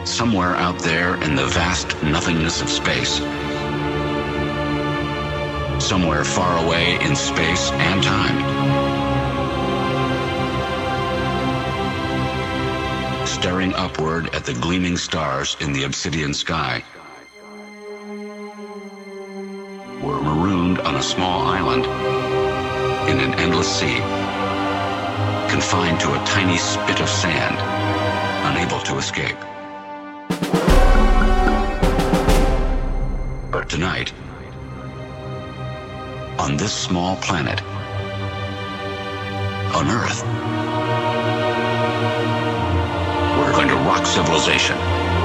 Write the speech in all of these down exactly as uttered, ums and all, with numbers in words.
Somewhere out there in the vast nothingness of space, somewhere far away in space and time, staring upward at the gleaming stars in the obsidian sky, were marooned on a small island in an endless sea, confined to a tiny spit of sand, unable to escape. But tonight, on this small planet, on Earth, we're going to rock civilization.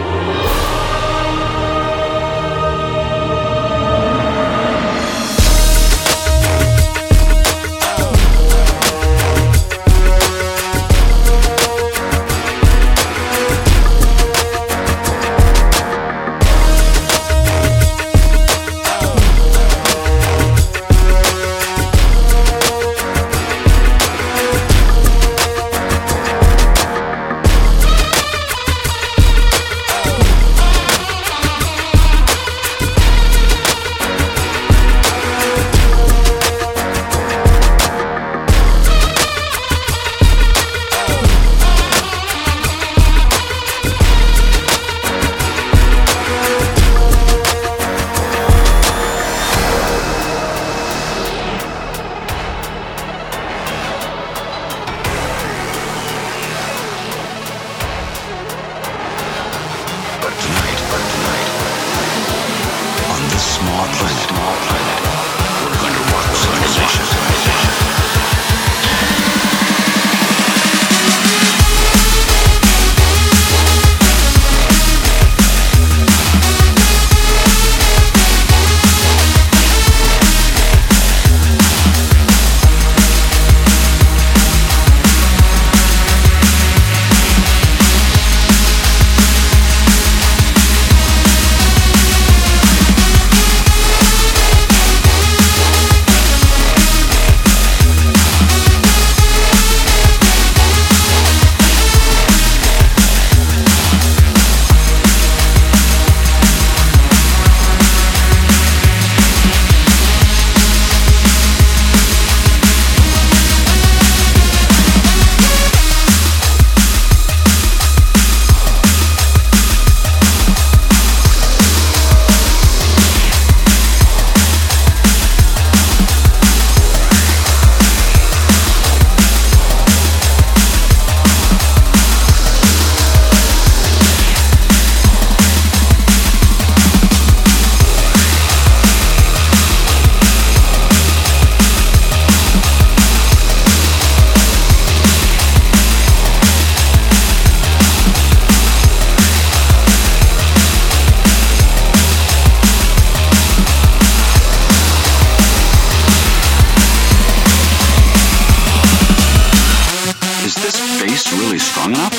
Small planet, small planet. We're going to rock civilization. Is this bass really strong enough?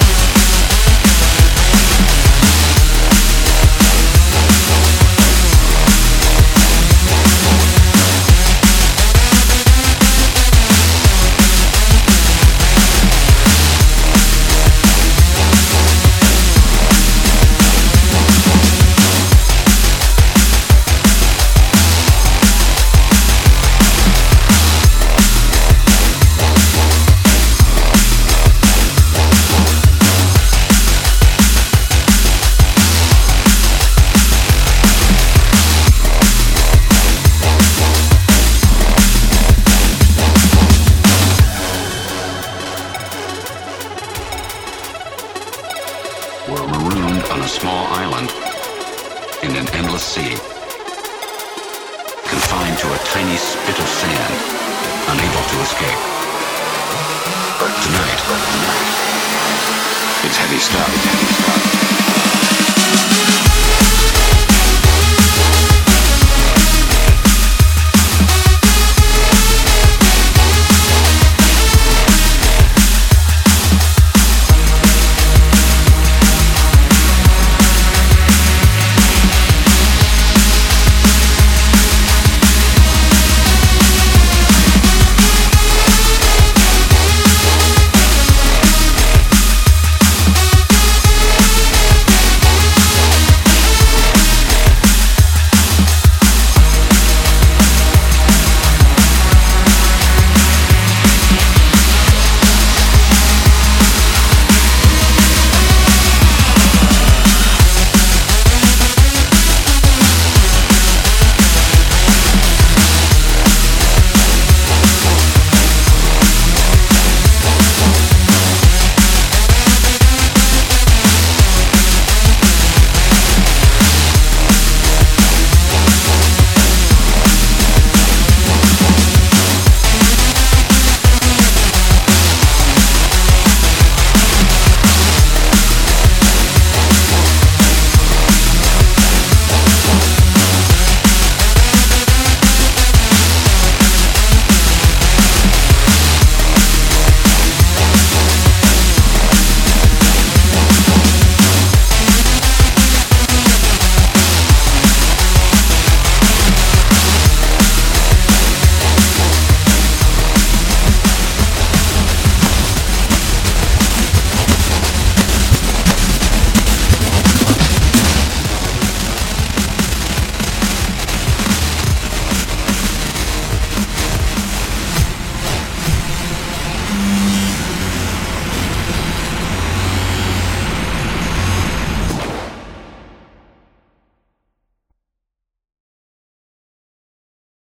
We're marooned on a small island in an endless sea, confined to a tiny spit of sand, unable to escape. But tonight, it's heavy stuff.